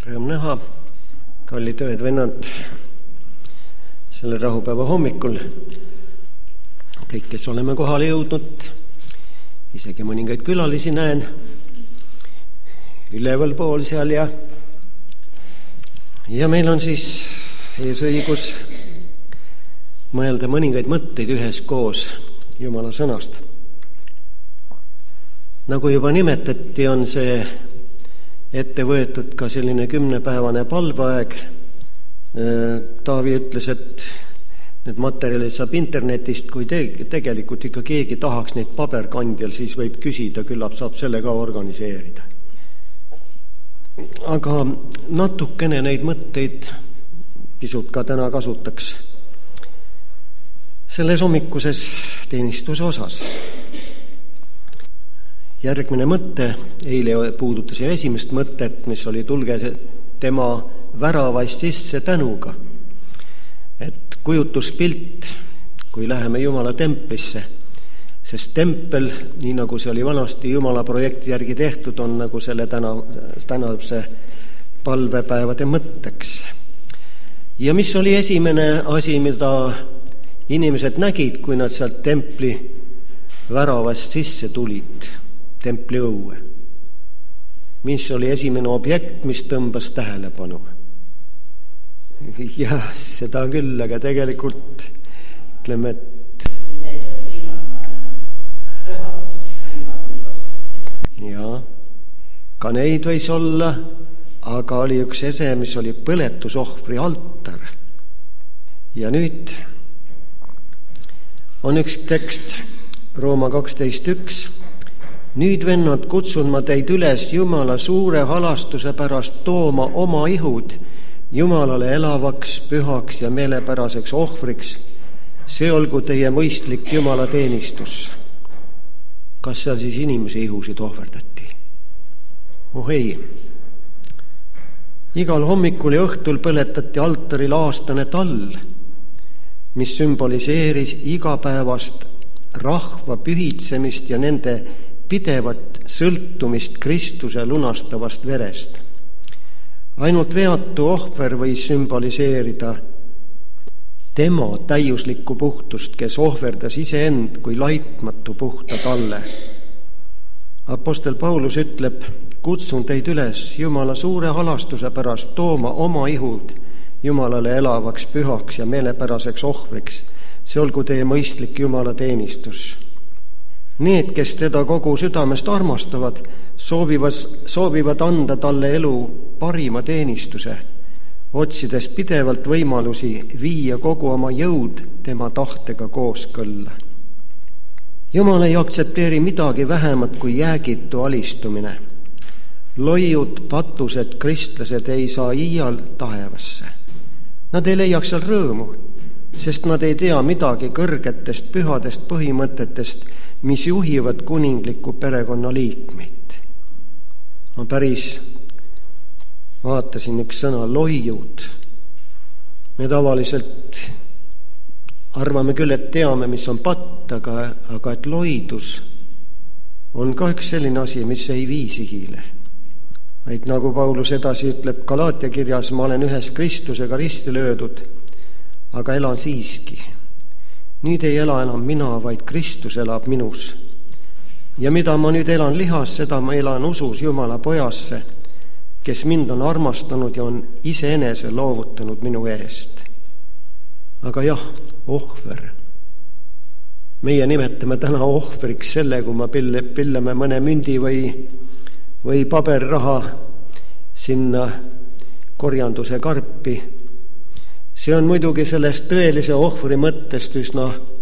Rõõm näha, kallid õed vennad, selle rahupäeva hommikul. Kõik, kes oleme kohale jõudnud, isegi mõningaid külalisi näen üleval pool seal ja meil on siis ees õigus mõelda mõningaid mõtteid üheskoos Jumala sõnast. Nagu juba nimetati, on see ette võetud ka selline 10-päevane palveaeg. Taavi ütles, et need materjalid saab internetist, kui tegelikult ikka keegi tahaks neid paberkandjal, siis võib küsida, küllap saab selle ka organiseerida. Aga natukene neid mõtteid pisut ka täna kasutaks selles hommikuses teenistuse osas. Järgmine mõte, eile puudutasin esimest mõtet, mis oli tulge tema väravast sisse tänuga. Et kujutuspilt, kui läheme Jumala templisse, sest tempel, nii nagu see oli vanasti Jumala projekti järgi tehtud, on nagu selle tänase palvepäevade mõtteks. Ja mis oli esimene asi, mida inimesed nägid, kui nad sealt templi väravast sisse tulid? Templi õue. Mis oli esimene objekt, mis tõmbas tähelepanu? Jah, seda küll, aga tegelikult ütleme, et ja, ka neid võis olla, aga oli üks ese, mis oli põletusohvri altar. Ja nüüd on üks tekst, Rooma 12.1. Nüüd, vennad, kutsun ma teid üles Jumala suure halastuse pärast tooma oma ihud Jumalale elavaks, pühaks ja meelepäraseks ohvriks. See olgu teie mõistlik Jumala teenistus. Kas seal siis inimese ihusid ohverdati? Oh ei. Igal hommikul ja õhtul põletati altaril aastane tall, mis sümboliseeris igapäevast rahva pühitsemist ja nende pidevat sõltumist Kristuse lunastavast verest. Ainult veatu ohver võis sümboliseerida tema täiuslikku puhtust, kes ohverdas iseend kui laitmatu puhta talle. Apostel Paulus ütleb, kutsun teid üles Jumala suure halastuse pärast tooma oma ihud Jumalale elavaks, pühaks ja meelepäraseks ohvriks. See olgu teie mõistlik Jumala teenistus. Need, kes teda kogu südamest armastavad, soovivad anda talle elu parima teenistuse, otsides pidevalt võimalusi viia kogu oma jõud tema tahtega kooskõlla. Jumal ei aktsepteeri midagi vähemat kui jäägitu alistumine. Loiud, patused, kristlased ei saa iial taevasse. Nad ei leiaks seal rõõmu, sest nad ei tea midagi kõrgetest pühadest põhimõtetest, mis juhivad kuningliku perekonna liikmeid. Ma päris vaatasin üks sõna, loiud. Me tavaliselt arvame küll, et teame, mis on patt, aga et loidus on ka üks selline asi, mis ei vii sihile. Vaid nagu Paulus edasi ütleb Galaatia kirjas, ma olen ühes Kristusega risti löödud, aga elan siiski. Nüüd ei ela enam mina, vaid Kristus elab minus. Ja mida ma nüüd elan lihas, seda ma elan usus Jumala pojasse, kes mind on armastanud ja on iseenese loovutanud minu eest. Aga jah, ohver. Meie nimetame täna ohvriks selle, kui ma pillame mõne mündi või paberraha sinna korjanduse karpi. See on muidugi sellest tõelise ohvri mõttest üsna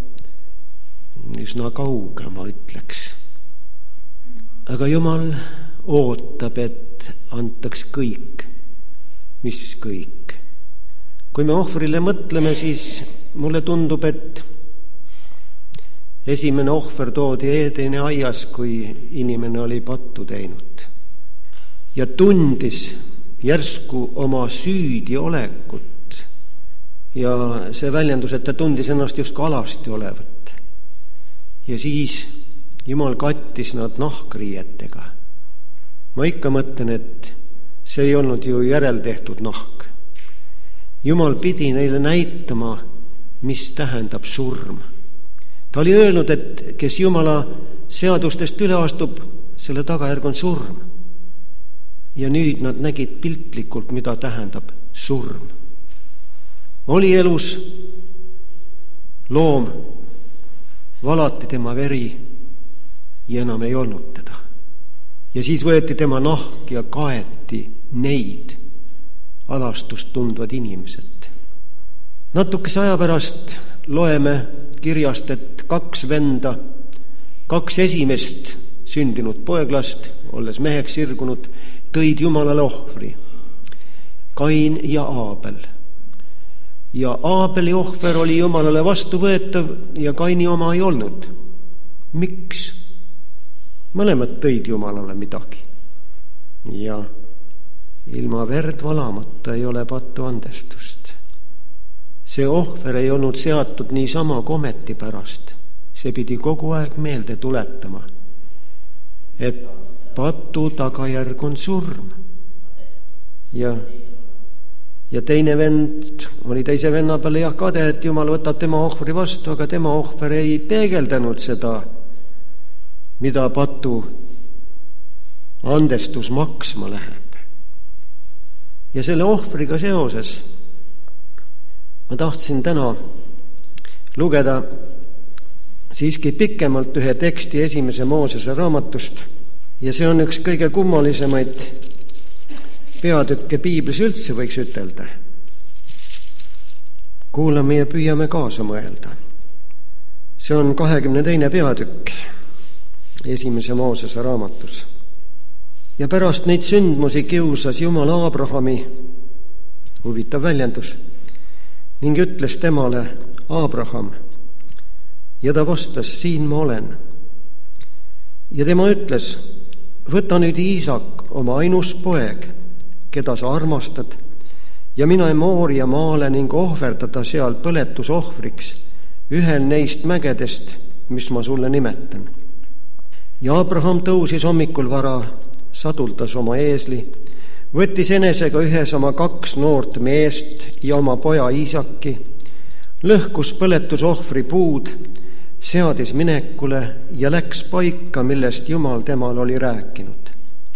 kauge, ma ütleks. Aga Jumal ootab, et antaks kõik. Mis kõik? Kui me ohvrile mõtleme, siis mulle tundub, et esimene ohver toodi Eedeni aias, kui inimene oli pattu teinud. Ja tundis järsku oma süüdi olekut. Ja see väljendus, et ta tundis ennast just ka alasti olevat. Ja siis Jumal kattis nad nahkriietega. Ma ikka mõtlen, et see ei olnud ju järeltehtud nahk. Jumal pidi neile näitama, mis tähendab surm. Ta oli öelnud, et kes Jumala seadustest üle astub, selle tagajärg on surm. Ja nüüd nad nägid piltlikult, mida tähendab surm. Oli elus loom, valati tema veri ja enam ei olnud teda. Ja siis võeti tema nahk ja kaeti neid alastust tundvad inimesed. Natukese aja pärast loeme kirjast, et 2 venda, 2 esimest sündinud poeglast, olles meheks sirgunud, tõid Jumalale ohvri. Kain ja Aabel. Ja Aabeli ohver oli Jumalale vastuvõetav ja Kaini oma ei olnud. Miks? Mõlemad tõid Jumalale midagi. Ja ilma verd valamata ei ole pattu andestust. See ohver ei olnud seatud niisama kometi pärast. See pidi kogu aeg meelde tuletama, et patu tagajärg on surm. Ja teine vend oli teise venna peale kade, et Jumal võtab tema ohvri vastu, aga tema ohver ei peegeldanud seda, mida patu andestus maksma läheb. Ja selle ohvriga seoses ma tahtsin täna lugeda siiski pikemalt ühe teksti 1. Moosese raamatust ja see on üks kõige kummalisemaid peatükke piiblis üldse, võiks ütelda. Kuulame ja püüame kaasa mõelda. See on 22. peatükk 1. Moosese raamatus. Ja pärast neid sündmusi kiusas Jumal Aabrahami, huvitav väljendus, ning ütles temale: Aabraham. Ja ta vastas: siin ma olen. Ja tema ütles: võta nüüd Iisak, oma ainus poeg, keda sa armastad, ja mine Mooria maale ning ohverdada seal põletusohvriks ühel neist mägedest, mis ma sulle nimetan. Ja Abraham tõusis hommikul vara, saduldas oma eesli, võttis enesega ühes oma 2 noort meest ja oma poja Iisaki, lõhkus põletusohvri puud, seadis minekule ja läks paika, millest Jumal temal oli rääkinud.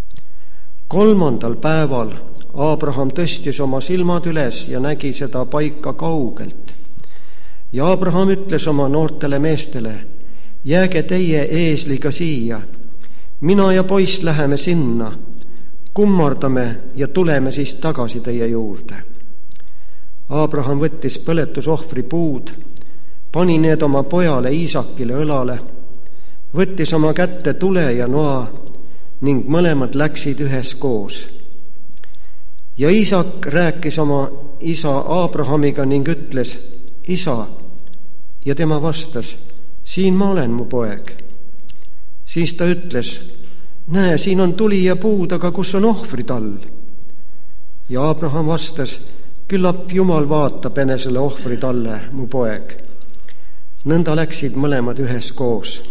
3. päeval Abraham tõstis oma silmad üles ja nägi seda paika kaugelt. Ja Abraham ütles oma noortele meestele: jääge teie eesliga siia, mina ja poiss läheme sinna, kummardame ja tuleme siis tagasi teie juurde. Abraham võttis põletusohvri puud, pani need oma pojale Iisakile õlale, võttis oma kätte tule ja noa ning mõlemad läksid üheskoos. Ja Iisak rääkis oma isa Abrahamiga ning ütles: isa, ja tema vastas: siin ma olen, mu poeg. Siis ta ütles: näe, siin on tuli ja puud, aga kus on ohvritall? Ja Abraham vastas: küllap Jumal vaatab enesele ohvritalle, mu poeg. Nõnda läksid mõlemad üheskoos.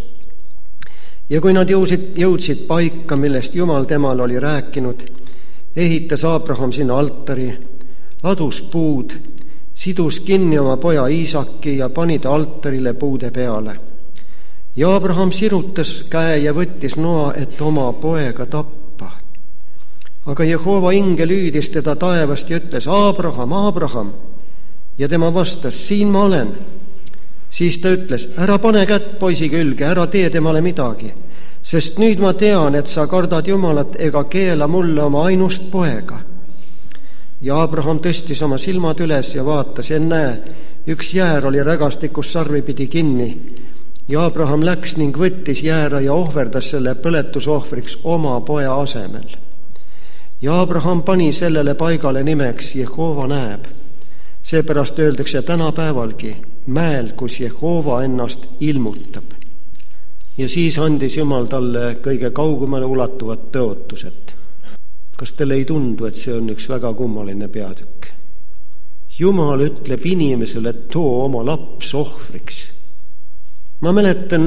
Ja kui nad jõudsid paika, millest Jumal temal oli rääkinud, ehitas Abraham sinna altari, ladus puud, sidus kinni oma poja Iisaki ja pani ta altarile puude peale. Ja Abraham sirutas käe ja võttis noa, et oma poega tappa. Aga Jehova ingel hüüdis teda taevast ja ütles: Abraham, Abraham. Ja tema vastas: siin ma olen. Siis ta ütles: ära pane kätt poisi külge, ära tee temale midagi, sest nüüd ma tean, et sa kardad Jumalat ega keela mulle oma ainust poega. Ja Abraham tõstis oma silmad üles ja vaatas, ja näe, üks jäär oli rägastikus sarvipidi kinni. Ja Abraham läks ning võttis jäära ja ohverdas selle põletusohvriks oma poja asemel. Ja Abraham pani sellele paigale nimeks Jehova näeb. Seepärast öeldakse tänapäevalgi mäel, kus Jehova ennast ilmutab. Ja siis andis Jumal talle kõige kaugemale ulatuvad tõotused. Kas teile ei tundu, et see on üks väga kummaline peatükk? Jumal ütleb inimesele, et too oma laps ohvriks. Ma mäletan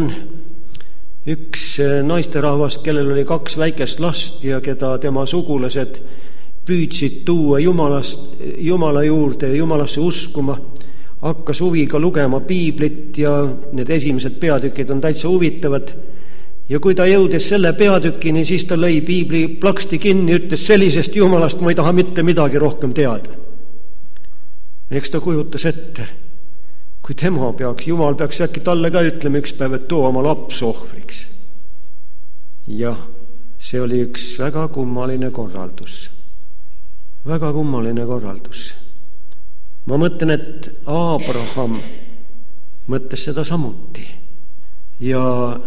üks naisterahvast, kellel oli 2 väikest last ja keda tema sugulased püüdsid tuua Jumala juurde ja Jumalasse uskuma, hakkas huviga lugema piiblit ja need esimesed peatükid on täitsa huvitavad. Ja kui ta jõudes selle peatükini, siis ta lõi piibli plaksti kinni, ütles, sellisest Jumalast ma ei taha mitte midagi rohkem teada. Eks ta kujutas ette, kui Jumal peaks äkki talle ka ütlema üks päev, et too oma laps ohvriks. Jah, see oli üks väga kummaline korraldus. Väga kummaline korraldus. Ma mõtlen, et Abraham mõtles seda samuti. Ja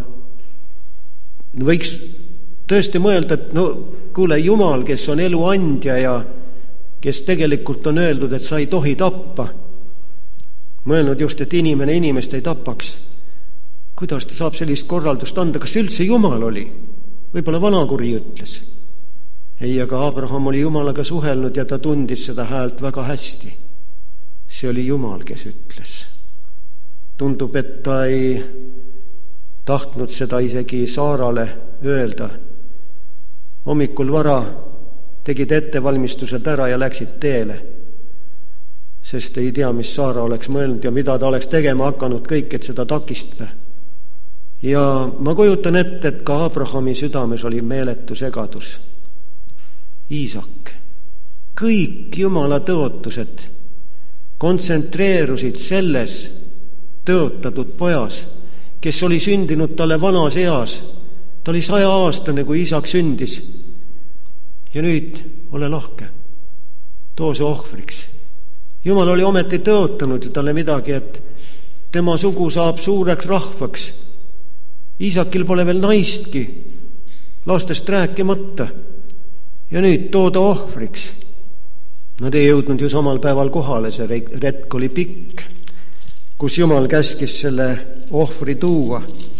võiks tõesti mõelda, et kuule, Jumal, kes on elu andja ja kes tegelikult on öeldud, et sa ei tohi tappa, mõelnud just, et inimene inimest ei tapaks. Kuidas ta saab sellist korraldust anda? Kas üldse Jumal oli? Võib-olla vanakuri ütles. Ei, aga Abraham oli Jumalaga suhelnud ja ta tundis seda häält väga hästi. See oli Jumal, kes ütles. Tundub, et ta ei tahtnud seda isegi Saarale öelda. Hommikul vara tegid ettevalmistused ära ja läksid teele, sest ei tea, mis Saara oleks mõelnud ja mida ta oleks tegema hakanud kõik, et seda takistada. Ja ma kujutan ette, et ka Abrahami südames oli meeletu segadus. Iisak, kõik Jumala tõotused kontsentreerusid selles tõotatud pojas, kes oli sündinud talle vanas eas. Ta oli 100-aastane, kui Iisak sündis. Ja nüüd ole lahke, too see ohvriks. Jumal oli ometi tõotanud talle midagi, et tema sugu saab suureks rahvaks. Iisakil pole veel naistki, lastest rääkimata. Ja nüüd tooda ohvriks. Nad ei jõudnud ju samal päeval kohale, see retk oli pikk, kus Jumal käskis selle ohvri tuua.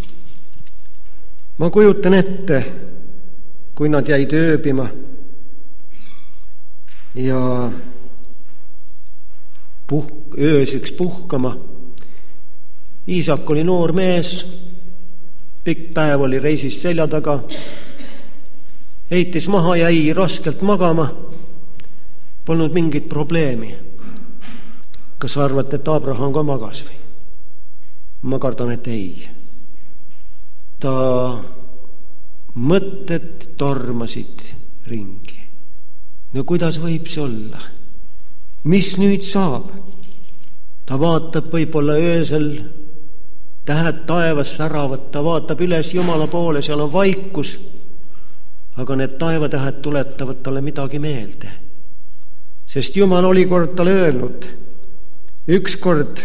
Ma kujutan ette, kui nad jäid ööbima ja ööseks puhkama. Iisak oli noor mees, pikk päev oli reisis selja taga, heitis maha, jäi raskelt magama, polnud mingit probleemi. Kas arvate, et Abraham ka magas või? Ma kardan, et ei. Ta mõtted tormasid ringi. No kuidas võib see olla? Mis nüüd saab? Ta vaatab võib-olla öösel, tähed taevas säravad, ta vaatab üles Jumala poole, seal on vaikus, aga need taevatähed tuletavad talle midagi meelde. Sest Jumal oli kord talle öelnud, ükskord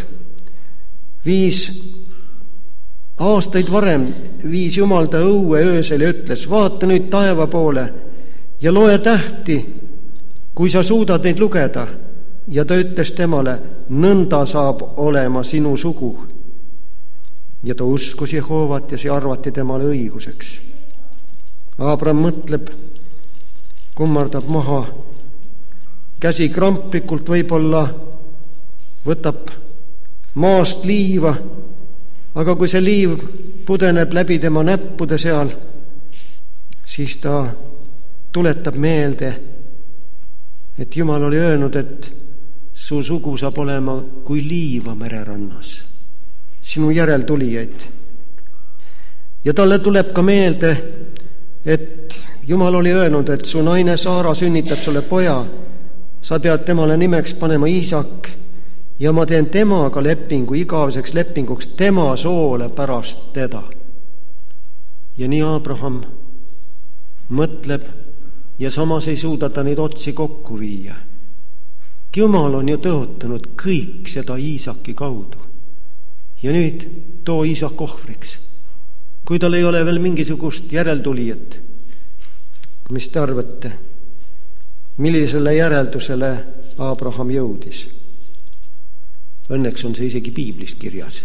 5 aastaid varem viis Jumal ta õue öösel ja ütles, vaata nüüd taeva poole ja loe tähti, kui sa suudad neid lugeda. Ja ta ütles temale, nõnda saab olema sinu sugu. Ja ta uskus Jehovat ja see arvati temale õiguseks. Abraham mõtleb, kummardab maha, käsi kramplikult võib-olla võtab maast liiva, aga kui see liiv pudeneb läbi tema näppude seal, siis ta tuletab meelde, et Jumal oli öelnud, et su sugu saab olema kui liiva mererannas, sinu järeltulijaid. Ja talle tuleb ka meelde, et Jumal oli öelnud, et su naine Saara sünnitab sulle poja, sa pead temale nimeks panema Iisak ja ma teen temaga lepingu, igaveseks lepinguks tema soole pärast teda. Ja nii Abraham mõtleb ja samas ei suuda ta neid otsi kokku viia. Jumal on ju tõotanud kõik seda Iisaki kaudu. Ja nüüd too Iisak ohvriks. Kui tal ei ole veel mingisugust järeltulijat, mis te arvate, millisele järeldusele Abraham jõudis? Õnneks on see isegi piiblist kirjas.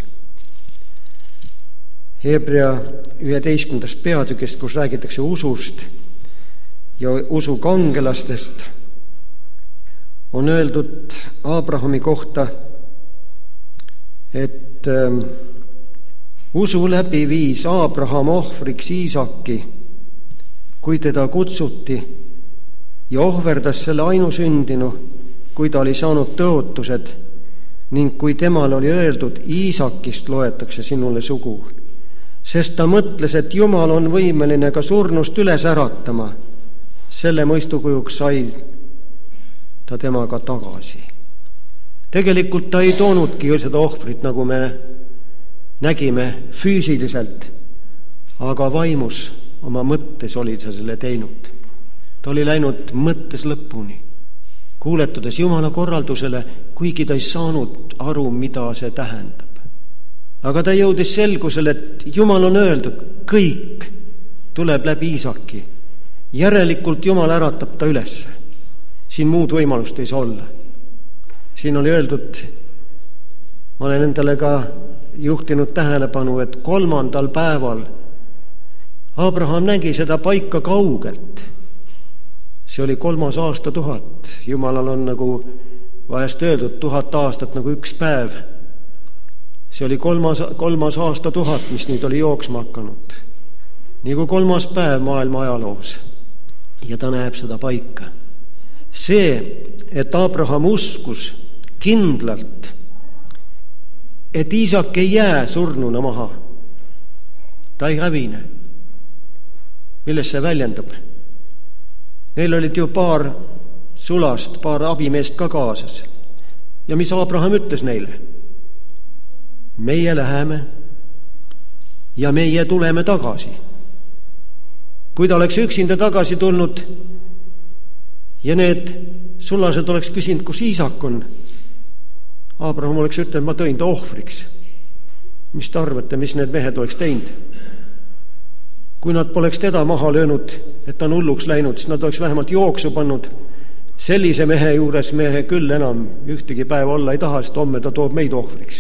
Hebrea 11. peatükist, kus räägitakse usust ja usu kangelastest, on öeldud Abrahami kohta, et usu läbi viis Abraham ohvriks Iisaki, kui teda kutsuti ja ohverdas selle ainusündinu, kui ta oli saanud tõotused ning kui temal oli öeldud, Iisakist loetakse sinule sugu. Sest ta mõtles, et Jumal on võimeline ka surnust üles äratama. Selle mõistukujuks sai ta temaga tagasi. Tegelikult ta ei toonudki seda ohvrit, nagu me nägime füüsiliselt, aga vaimus oma mõttes oli ta selle teinud. Ta oli läinud mõttes lõpuni, kuuletudes Jumala korraldusele, kuigi ta ei saanud aru, mida see tähendab. Aga ta jõudis selgusele, et Jumal on öeldud, kõik tuleb läbi Iisaki. Järelikult Jumal äratab ta üles. Siin muud võimalust ei saa olla. Siin oli öeldud, ma olen endale ka juhtinud tähelepanu, et 3. päeval Abraham nägi seda paika kaugelt. See oli 3. aastatuhat. Jumalal on nagu vahest öeldud 1000 aastat nagu üks päev. See oli 3. aastatuhat, mis nüüd oli jooksma hakanud. Nii kui 3. päev maailma ajaloos. Ja ta näeb seda paika. See, et Abraham uskus kindlalt, et Iisak ei jää surnuna maha. Ta ei hävine. Milles see väljendub? Neil olid ju paar sulast, paar abimeest ka kaasas. Ja mis Abraham ütles neile? Meie läheme ja meie tuleme tagasi. Kui ta oleks üksinda tagasi tulnud ja need sulased oleks küsinud, kus Iisak on, Abraham oleks ütelnud, ma tõin ta ohvriks. Mis te arvate, mis need mehed oleks teinud? Kui nad poleks teda maha löönud, et ta on hulluks läinud, siis nad oleks vähemalt jooksu pannud. Sellise mehe juures mehe küll enam ühtegi päeva olla ei taha, sest homme ta toob meid ohvriks.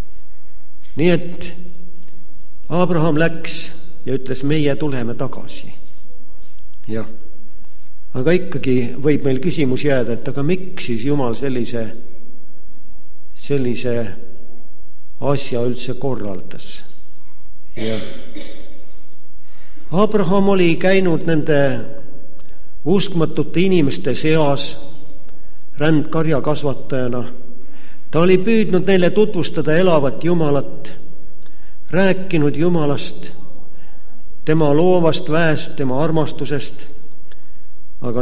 Nii et Abraham läks ja ütles, meie tuleme tagasi. Jah. Aga ikkagi võib meil küsimus jääda, et aga miks siis Jumal sellise asja üldse korraldas? Jah. Abraham oli käinud nende uskmatute inimeste seas rändkarja kasvatajana. Ta oli püüdnud neile tutvustada elavat Jumalat, rääkinud Jumalast, tema loovast väest, tema armastusest. Aga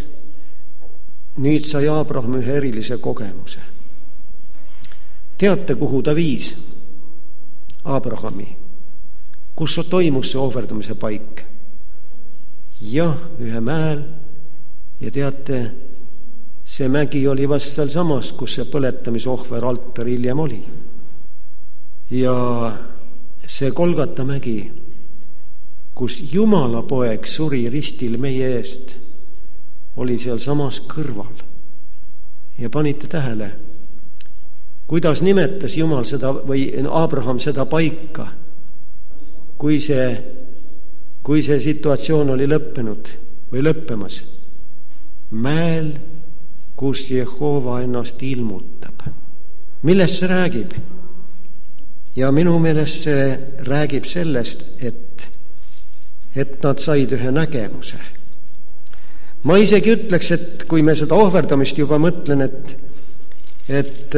nüüd sai Abraham ühe erilise kogemuse. Teate, kuhu ta viis Abrahami? Kus toimus see ohverdamise paik? Jah, ühe mäel. Ja teate, see mägi oli vast seal samas, kus see põletamisohver altar hiljem oli. Ja see Golgata mägi, kus Jumala poeg suri ristil meie eest, oli seal samas kõrval. Ja panite tähele, kuidas nimetas Jumal seda või Abraham seda paika, kui see situatsioon oli lõppenud või lõppemas. Mäel, kus Jehova ennast ilmutab. Millest see räägib? Ja minu meelest see räägib sellest, et nad said ühe nägemuse. Ma isegi ütleks, et kui me seda ohverdamist juba mõtlen, et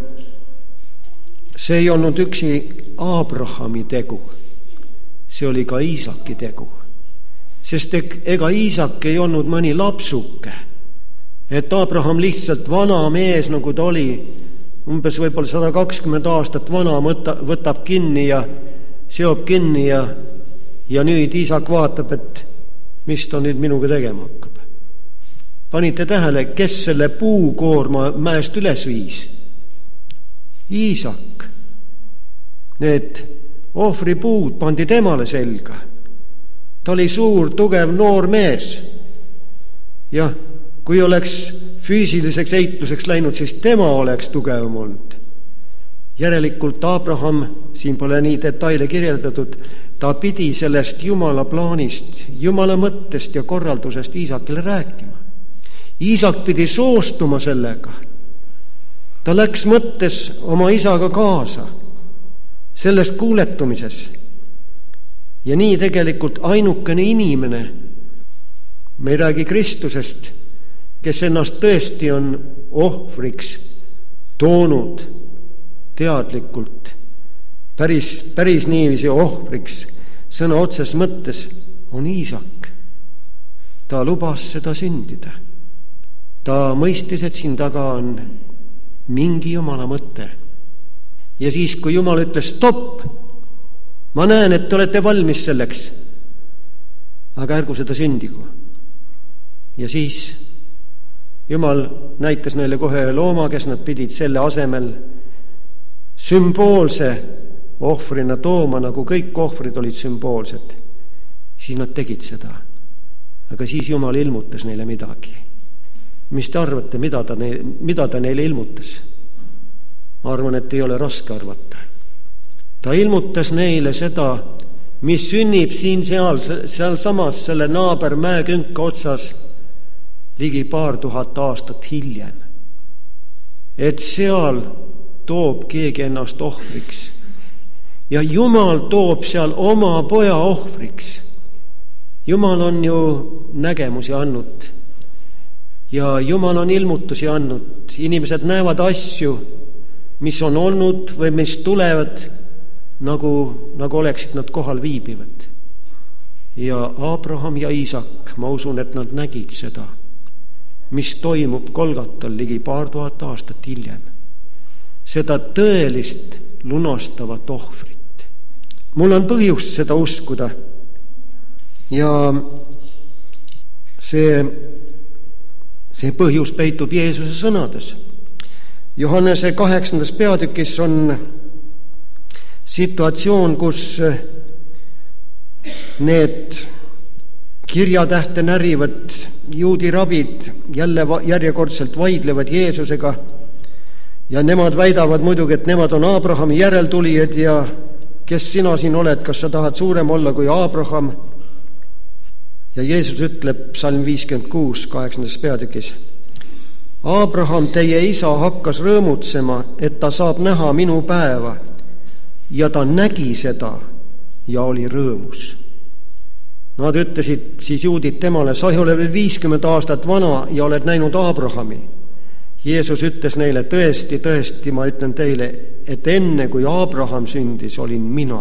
see ei olnud üksi Abrahami tegu. See oli ka Iisaki tegu. Sest ega Iisak ei olnud mõni lapsuke. Et Abraham lihtsalt vana mees, nagu ta oli, umbes võib-olla 120 aastat vana, võtab kinni ja seob kinni ja nüüd Iisak vaatab, et mis ta nüüd minuga tegema hakkab. Panite tähele, kes selle puukoorma mäest üles viis? Iisak. Need ohvripuud pandi temale selga. Ta oli suur, tugev, noor mees. Jah, kui oleks füüsiliseks eitluseks läinud, siis tema oleks tugevam olnud. Järelikult Abraham, siin pole nii detaile kirjeldatud, ta pidi sellest Jumala plaanist, Jumala mõttest ja korraldusest Iisakile rääkima. Iisak pidi soostuma sellega. Ta läks mõttes oma isaga kaasa selles kuuletumises. Ja nii tegelikult ainukene inimene, Me ei räägi Kristusest, kes ennast tõesti on ohvriks toonud teadlikult, päris niiviisi ohvriks, sõna otses mõttes on Iisak. Ta lubas seda sündida. Ta mõistis, et siin taga on mingi Jumala mõte. Ja siis, kui Jumal ütles stopp, ma näen, et te olete valmis selleks, aga ärgu seda sündigu. Ja siis Jumal näitas neile kohe looma, kes nad pidid selle asemel sümboolse ohvrina tooma, nagu kõik ohvrid olid sümboolsed. Siis nad tegid seda. Aga siis Jumal ilmutas neile midagi. Mis te arvate, mida ta neile ilmutas? Ma arvan, et ei ole raske arvata. Ta ilmutas neile seda, mis sünnib seal samas selle naaber mäekünka otsas ligi 2000 aastat hiljem. Et seal toob keegi ennast ohvriks. Ja Jumal toob seal oma poja ohvriks. Jumal on ju nägemusi andnud ja Jumal on ilmutusi andnud. Inimesed näevad asju, mis on olnud või mis tulevad, nagu oleksid nad kohal viibivad. Ja Abraham ja Iisak, ma usun, et nad nägid seda, mis toimub Golgatal ligi 2000 aastat hiljem. Seda tõelist lunastavat ohvrit. Mul on põhjust seda uskuda. Ja see põhjus peitub Jeesuse sõnades. Johannese 8. peatükis on situatsioon, kus need kirjatähte närivad juudi rabid jälle järjekordselt vaidlevad Jeesusega ja nemad väidavad muidugi, et nemad on Abrahami järeltulijad ja kes sina siin oled, kas sa tahad suurem olla kui Abraham? Ja Jeesus ütleb psalm 56, 8. peatükis: Abraham, teie isa, hakkas rõõmutsema, et ta saab näha minu päeva, ja ta nägi seda ja oli rõõmus. Nad ütlesid siis juudid temale: sa ei ole veel 50 aastat vana ja oled näinud Abrahami. Jeesus ütles neile: tõesti, tõesti, ma ütlen teile, et enne kui Abraham sündis, olin mina.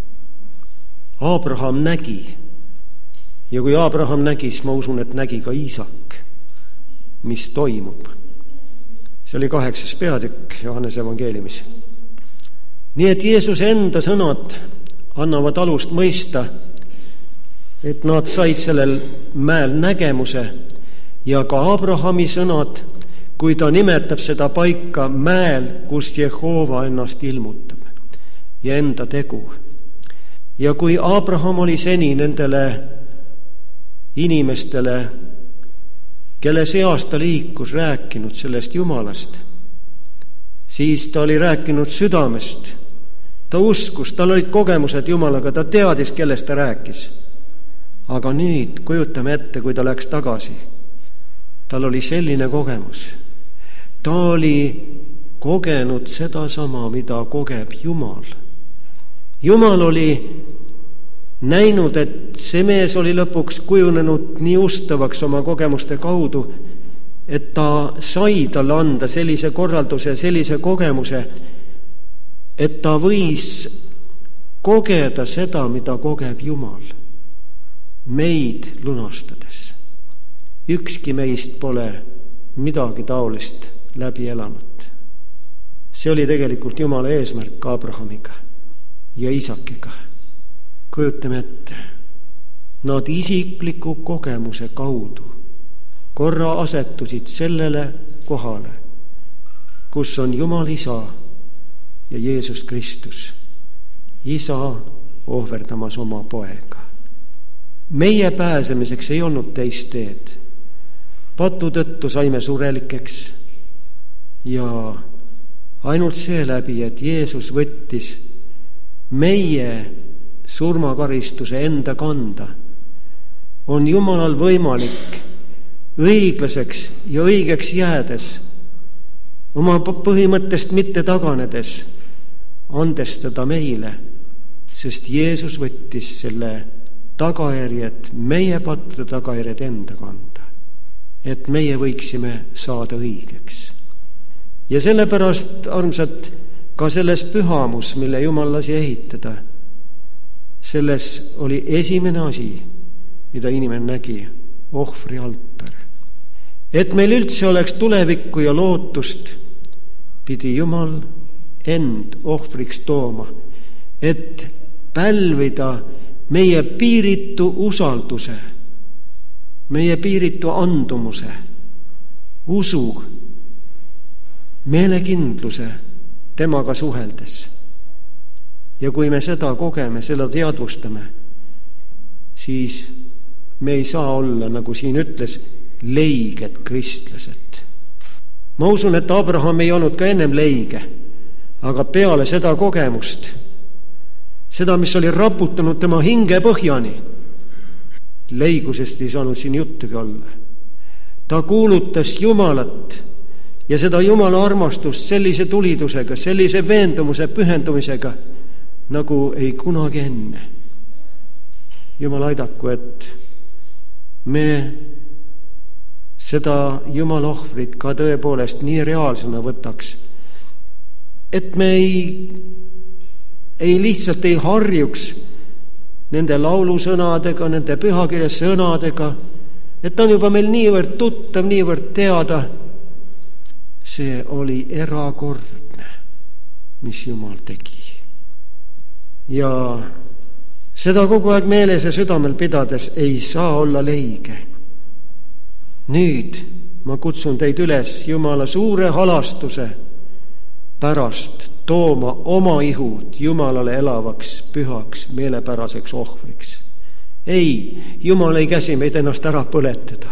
Abraham nägi. Ja kui Abraham nägi, siis ma usun, et nägi ka Iisak, mis toimub. See oli 8. peatükk Johannese evangeeliumis. Nii et Jeesuse enda sõnad annavad alust mõista, et nad said sellel mäel nägemuse, ja ka Abrahami sõnad, kui ta nimetab seda paika mäel, kus Jehova ennast ilmutab ja enda tegu. Ja kui Abraham oli seni nendele inimestele, kelle seas ta liikus, rääkinud sellest Jumalast, siis ta oli rääkinud südamest. Ta uskus, tal olid kogemused Jumalaga, ta teadis, kellest ta rääkis. Aga nüüd kujutame ette, kui ta läks tagasi. Tal oli selline kogemus. Ta oli kogenud seda sama, mida kogeb Jumal. Jumal oli näinud, et see mees oli lõpuks kujunenud nii ustavaks oma kogemuste kaudu, et ta sai talle anda sellise korralduse, sellise kogemuse, et ta võis kogeda seda, mida kogeb Jumal, meid lunastades. Ükski meist pole midagi taolist läbi elanud. See oli tegelikult Jumala eesmärk Abrahamiga ja Iisakiga. Kujutame ette, nad isikliku kogemuse kaudu korra asetusid sellele kohale, kus on Jumal Isa ja Jeesus Kristus, Isa ohverdamas oma poega. Meie pääsemiseks ei olnud teist teed. Patu tõttu saime surelikeks ja ainult seeläbi, et Jeesus võttis meie surmakaristuse enda kanda, on Jumalal võimalik õiglaseks ja õigeks jäädes, oma põhimõttest mitte taganedes, andestada meile, sest Jeesus võttis selle tagajärjed, meie pattude tagajärjed enda kanda, et meie võiksime saada õigeks. Ja sellepärast, armsad, ka selles pühamus, mille Jumal lasi ehitada, selles oli esimene asi, mida inimene nägi, ohvrialtar. Et meil üldse oleks tulevikku ja lootust, pidi Jumal end ohvriks tooma, et pälvida meie piiritu usalduse, meie piiritu andumuse, usu, meelekindluse temaga suheldes. Ja kui me seda kogeme, seda teadvustame, siis me ei saa olla, nagu siin ütles, leiged kristlased. Ma usun, et Abraham ei olnud ka ennem leige, aga peale seda kogemust, seda, mis oli raputanud tema hinge põhjani, leigusest ei saanud siin juttugi olla. Ta kuulutas Jumalat ja seda Jumala armastust sellise tulidusega, sellise veendumuse pühendumisega, nagu ei kunagi enne. Jumal aidaku, et me seda Jumala ohvrit ka tõepoolest nii reaalsena võtaks, et me ei lihtsalt ei harjuks nende laulusõnadega, nende pühakirja sõnadega, et ta on juba meil niivõrd tuttav, niivõrd teada. See oli erakordne, mis Jumal tegi. Ja seda kogu aeg meeles ja südamel pidades ei saa olla leige. Nüüd ma kutsun teid üles Jumala suure halastuse pärast tooma oma ihud Jumalale elavaks, pühaks, meelepäraseks ohvriks. Ei, Jumal ei käsi meid ennast ära põletada.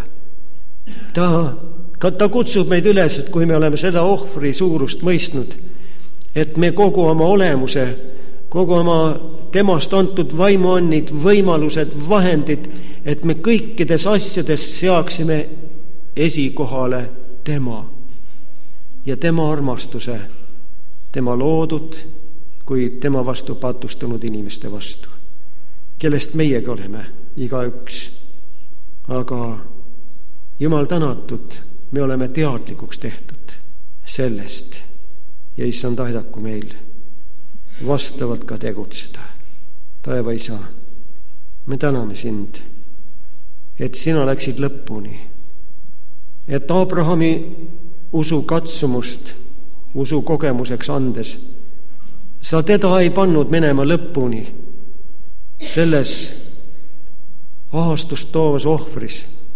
Ta kutsub meid üles, et kui me oleme seda ohvri suurust mõistnud, et me kogu oma olemuse, kogu oma temast antud vaimuannid, võimalused, vahendid, et me kõikides asjades seaksime esikohale tema ja tema armastuse, tema loodud kui tema vastu patustunud inimeste vastu, kellest meiegi oleme igaüks. Aga Jumal tänatud, me oleme teadlikuks tehtud sellest ja issand aidaku meil vastavalt ka tegutseda. Taeva Isa, me täname sind, et sina läksid lõpuni, et Abrahami usu katsumust usu kogemuseks andes sa teda ei pannud minema lõpuni selles ahastust toovas ohvris.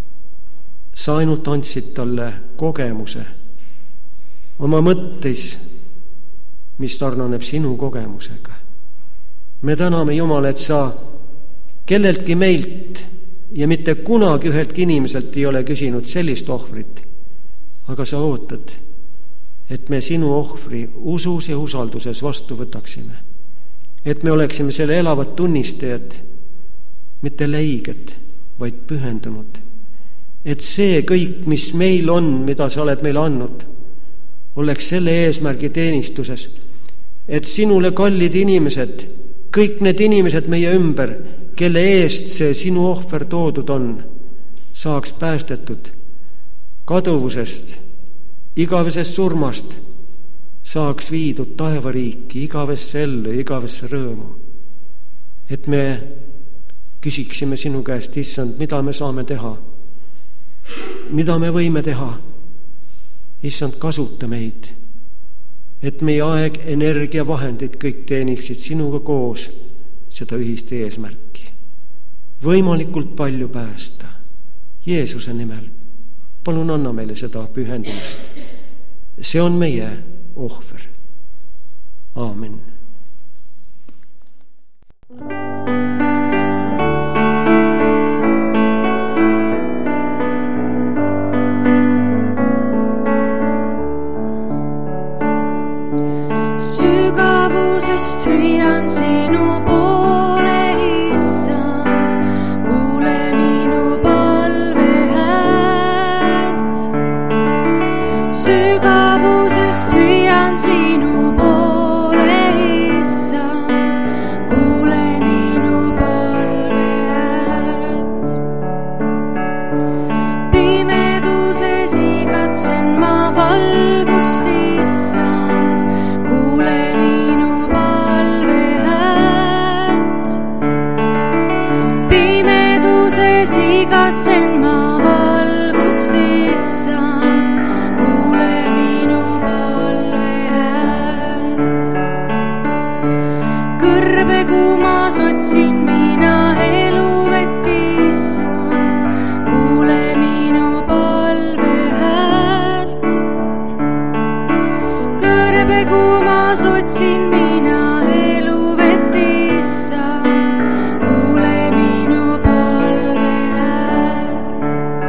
Sa ainult andsid talle kogemuse oma mõtteis, mis sarnaneb sinu kogemusega. Me täname Jumal, et sa kelleltki meilt ja mitte kunagi üheltki inimeselt ei ole küsinud sellist ohvrit, aga sa ootad, et me sinu ohvri usus ja usalduses vastu võtaksime. Et me oleksime selle elavad tunnistajad, mitte leiged, vaid pühendunud. Et see kõik, mis meil on, mida sa oled meile andnud, oleks selle eesmärgi teenistuses, et sinule kallid inimesed, kõik need inimesed meie ümber, kelle eest see sinu ohver toodud on, saaks päästetud kaduvusest, igavesest surmast, saaks viidud taevariiki, igavesse ellu, igavesse rõõmu. Et me küsiksime sinu käest, issand, mida me saame teha, mida me võime teha. Issand, kasuta meid, et meie aeg, energia, vahendid kõik teeniksid sinuga koos seda ühist eesmärki. Võimalikult palju päästa. Jeesuse nimel. Palun anna meile seda pühendumist. See on meie ohver. Aamen. Sügavusest hüüan sinu poole, issand, kuule minu palve häält. Sügavusest hüüan sinu poole, issand, kuule minu palve häält. kuumas otsin mina elu vett, issand, kuule minu palve häält.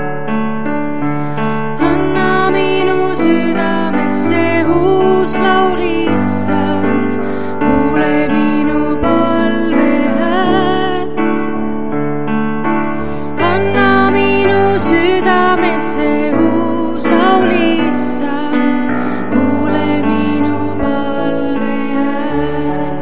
Anna minu südamesse uus laul, issand, kuule minu palve häält. Anna minu südamesse uus laul, issand, kuule minu palve häält.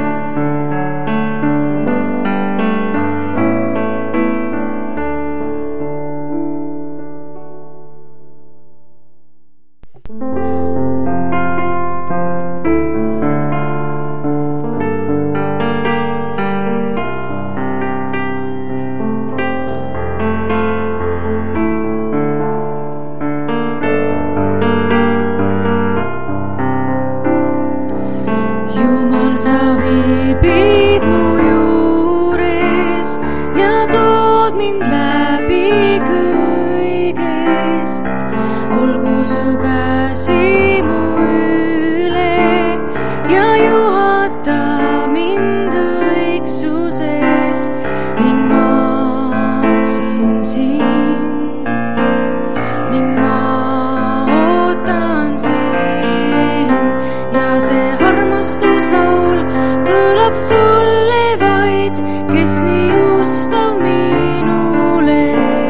Jumal, sa viibid mu juures ja tood mind läbi kõigest. Olgu su käsi mu üle ja juhata mind õigsuses ning ma otsin sind ning ma ootan sind ja see armastuslaul kõlab sulle vaid, kes nii ustav minule.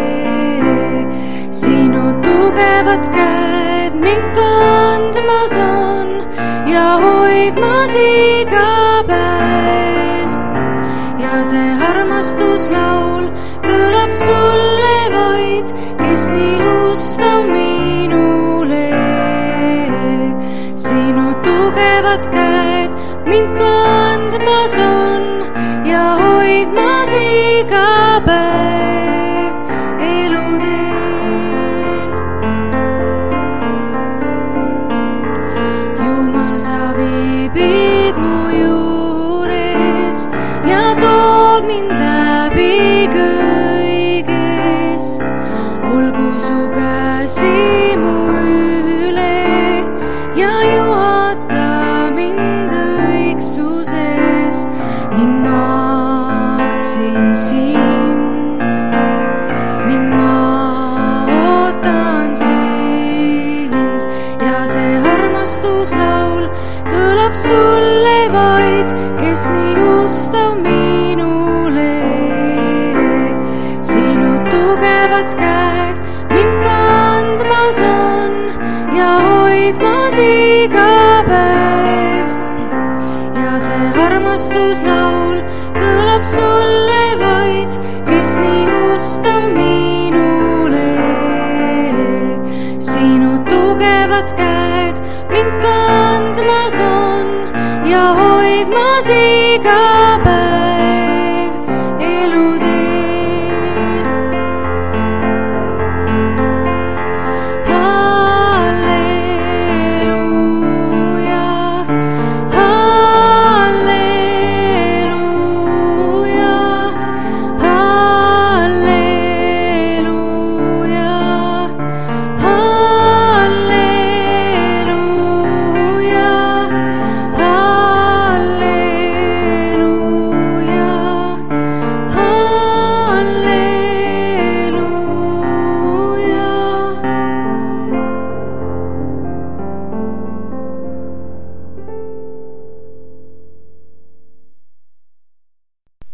Sinu tugevad käed mind kandmas on ja hoidmas iga päev. Ja see armastuslaul kõlab sulle vaid, kes nii ustav minule. Sinu tugevad käed mind kandmas on ja hoidmas iga päev eluteel. Jumal, sa viibid mu juures ja tood mind läbi kõigest. Olgu su käsi mu üle ja juhata mind õigsuses ning ma otsin sind ning ma ootan sind ja see armastuslaul kõlab sulle vaid, kes nii ustav minule. Sinu tugevad käed mind kandmas on ja hoidmas iga päev. Ja see armastuslaul kõlab sulle vaid, kes nii ustav minule. Sinu tugevad käed mind kandmas on ja hoidmas iga